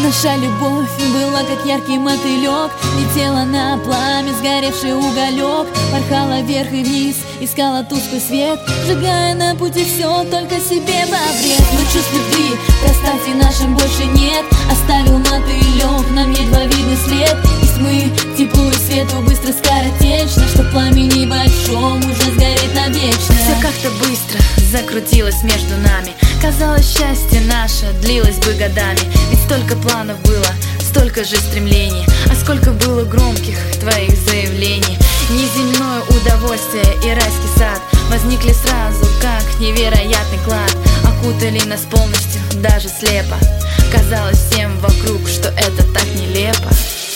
Наша любовь была как яркий мотылек, летела на пламя, сгоревший уголек, порхала вверх и вниз, искала тусклый свет, сжигая на пути все только себе во вред. Но чувств любви в пространстве нашем больше нет, оставил мотылек нам едва видный след. Из тьмы к теплу и свету быстро скоротечно, что пламени большом уже сгореть навечно. Все как-то быстро закрутилось между нами, казалось, счастье наше длилось бы годами. Ведь столько планов было, столько же стремлений, а сколько было громких твоих заявлений. Неземное удовольствие и райский сад возникли сразу, как невероятный клад. Окутали нас полностью, даже слепо. Казалось всем вокруг, что это так нелепо.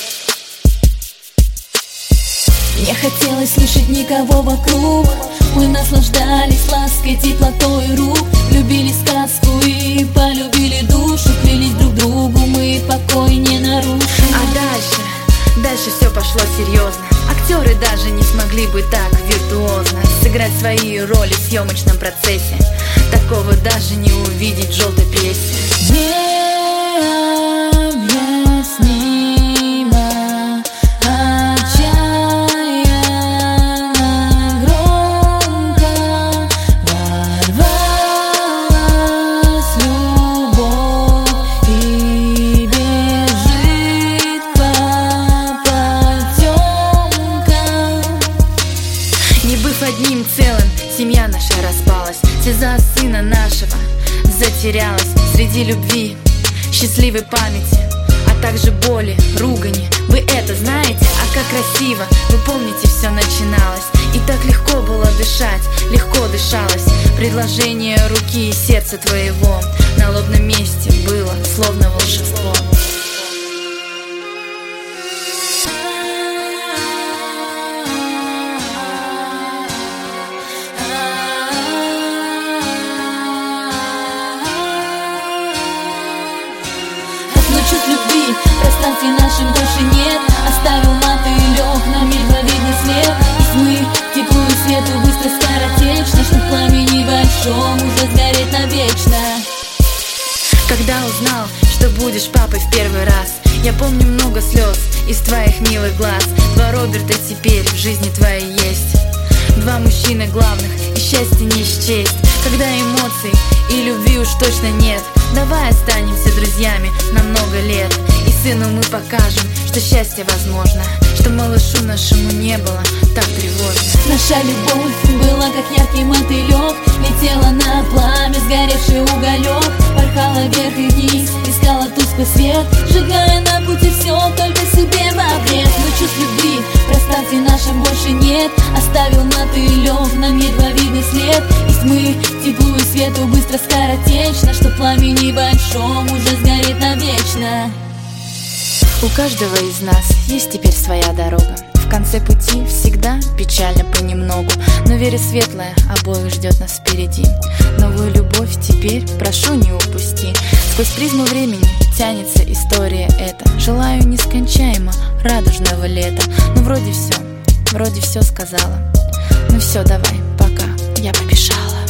Не хотелось слышать никого вокруг. Мы наслаждались лаской, теплотой рук, любили сказку и полюбили душу, клялись друг другу, мы покой не нарушим. А дальше все пошло серьезно. Актеры даже не смогли бы так виртуозно сыграть свои роли в съемочном процессе. Такого даже не увидеть в желтой прессе. Одним целым семья наша распалась, слеза сына нашего затерялась среди любви, счастливой памяти, а также боли, ругани. Вы это знаете? А как красиво, вы помните, все начиналось. И так легко было дышать, легко дышалось. Предложение руки и сердца твоего на лобном месте было словно волшебство. Чувств любви в пространстве нашем больше нет, оставил мотылек нам едва видный след. Из тьмы к теплу и свету быстро скоротечно, что в пламени большом уже сгореть навечно. Когда узнал, что будешь папой в первый раз, я помню много слез из твоих милых глаз. Два Роберта теперь в жизни твоей есть, два мужчины главных, и счастье не счесть. Когда эмоций и любви уж точно нет, давай останемся друзьями на много лет. И сыну мы покажем, что счастье возможно, что малышу нашему не было так тревожно. Наша любовь была как яркий мотылек, летела на пламя, сгоревший уголек, порхала вверх и вниз, искала тусклый свет, сжигая на пути все только себе во вред. Но чувств любви в пространстве нашем больше нет, оставил мотылек нам едва видный след. Из тьмы к теплу и свету быстро скоротечно, что пламени большом уже сгореть навечно. У каждого из нас есть теперь своя дорога. В конце пути всегда печально понемногу, но вера светлая обоих ждет нас впереди. Новую любовь теперь прошу не упусти. Сквозь призму времени тянется история эта. Желаю нескончаемо радужного лета. Ну вроде все сказала. Ну все, давай, пока, я побежала.